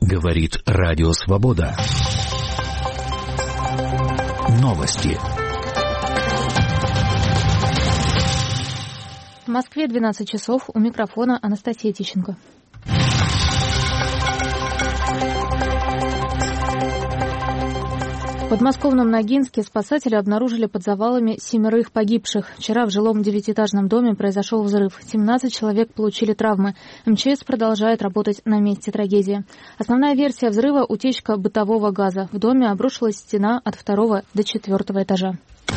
Говорит Радио Свобода. Новости. В Москве 12 часов. У микрофона Анастасия Тищенко. В подмосковном Ногинске спасатели обнаружили под завалами 7 погибших. Вчера в жилом 9-этажном доме произошел взрыв. 17 человек получили травмы. МЧС продолжает работать на месте трагедии. Основная версия взрыва – утечка бытового газа. В доме обрушилась стена от 2 до 4 этажа.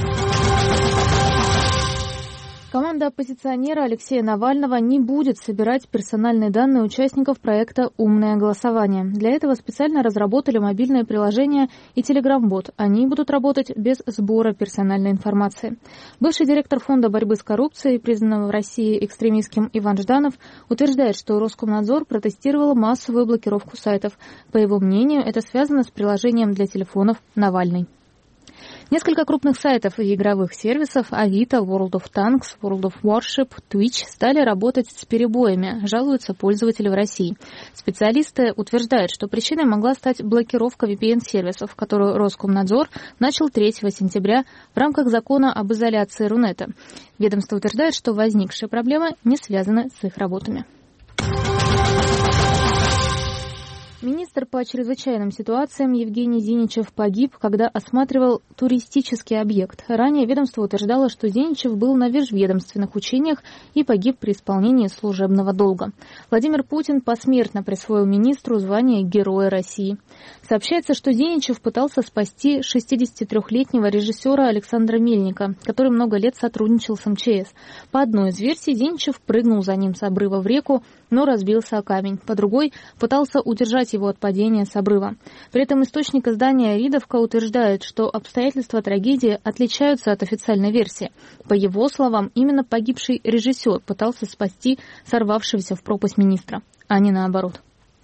Команда оппозиционера Алексея Навального не будет собирать персональные данные участников проекта «Умное голосование». Для этого специально разработали мобильное приложение и телеграм-бот. Они будут работать без сбора персональной информации. Бывший директор Фонда борьбы с коррупцией, признанного в России экстремистским, Иван Жданов, утверждает, что Роскомнадзор протестировал массовую блокировку сайтов. По его мнению, это связано с приложением для телефонов «Навальный». Несколько крупных сайтов и игровых сервисов Авито, World of Tanks, World of Warship, Twitch стали работать с перебоями, жалуются пользователи в России. Специалисты утверждают, что причиной могла стать блокировка VPN-сервисов, которую Роскомнадзор начал 3 сентября в рамках закона об изоляции Рунета. Ведомство утверждает, что возникшие проблемы не связаны с их работами. Министр по чрезвычайным ситуациям Евгений Зиничев погиб, когда осматривал туристический объект. Ранее ведомство утверждало, что Зиничев был на межведомственных учениях и погиб при исполнении служебного долга. Владимир Путин посмертно присвоил министру звание Героя России. Сообщается, что Зиничев пытался спасти 63-летнего режиссера Александра Мельника, который много лет сотрудничал с МЧС. По одной из версий, Зиничев прыгнул за ним с обрыва в реку, но разбился о камень. По другой, пытался удержать его от падения с обрыва. При этом источник издания «Ридовка» утверждает, что обстоятельства трагедии отличаются от официальной версии. По его словам, именно погибший режиссер пытался спасти сорвавшегося в пропасть министра, а не наоборот.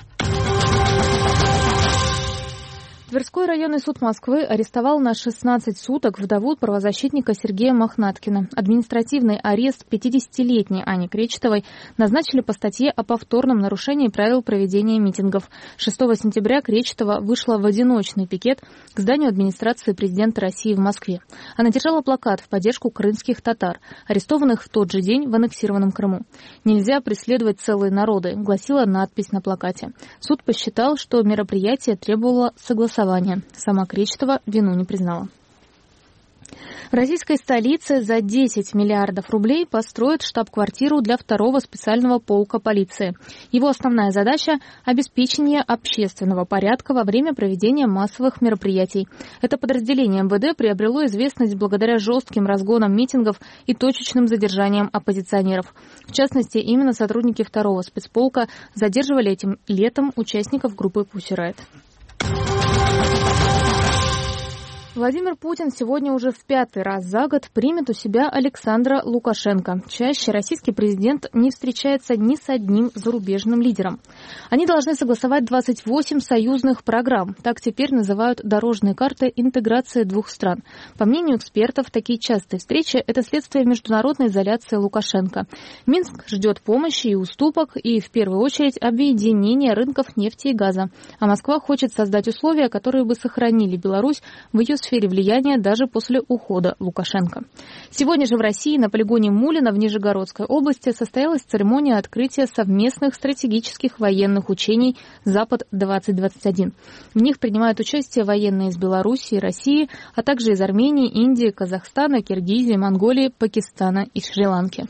Тверской районный суд Москвы арестовал на 16 суток вдову правозащитника Сергея Мохнаткина. Административный арест 50-летней Ани Кречетовой назначили по статье о повторном нарушении правил проведения митингов. 6 сентября Кречетова вышла в одиночный пикет к зданию администрации президента России в Москве. Она держала плакат в поддержку крымских татар, арестованных в тот же день в аннексированном Крыму. «Нельзя преследовать целые народы», гласила надпись на плакате. Суд посчитал, что мероприятие требовало согласования. Сама Кречетова вину не признала. В российской столице за 10 миллиардов рублей построят штаб-квартиру для 2-го специального полка полиции. Его основная задача – обеспечение общественного порядка во время проведения массовых мероприятий. Это подразделение МВД приобрело известность благодаря жестким разгонам митингов и точечным задержаниям оппозиционеров. В частности, именно сотрудники 2-го спецполка задерживали этим летом участников группы Pussy Riot. Владимир Путин сегодня уже в 5-й раз за год примет у себя Александра Лукашенко. Чаще российский президент не встречается ни с одним зарубежным лидером. Они должны согласовать 28 союзных программ. Так теперь называют дорожные карты интеграции 2 стран. По мнению экспертов, такие частые встречи – это следствие международной изоляции Лукашенко. Минск ждет помощи и уступок, и в первую очередь объединения рынков нефти и газа. А Москва хочет создать условия, которые бы сохранили Беларусь в ее сфере влияния даже после ухода Лукашенко. Сегодня же в России на полигоне Мулино в Нижегородской области состоялась церемония открытия совместных стратегических военных учений «Запад-2021». В них принимают участие военные из Беларуси и России, а также из Армении, Индии, Казахстана, Киргизии, Монголии, Пакистана и Шри-Ланки.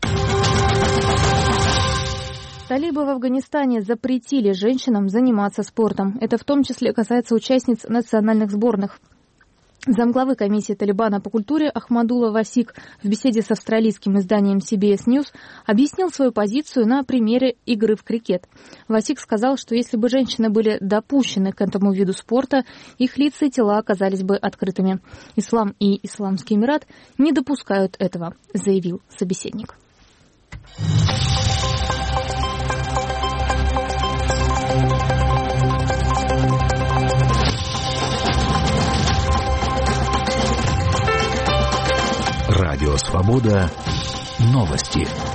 Талибы в Афганистане запретили женщинам заниматься спортом. Это в том числе касается участниц национальных сборных. Замглавы комиссии Талибана по культуре Ахмадулла Васик в беседе с австралийским изданием CBS News объяснил свою позицию на примере игры в крикет. Васик сказал, что если бы женщины были допущены к этому виду спорта, их лица и тела оказались бы открытыми. Ислам и Исламский Эмират не допускают этого, заявил собеседник. Радио Свобода. Новости.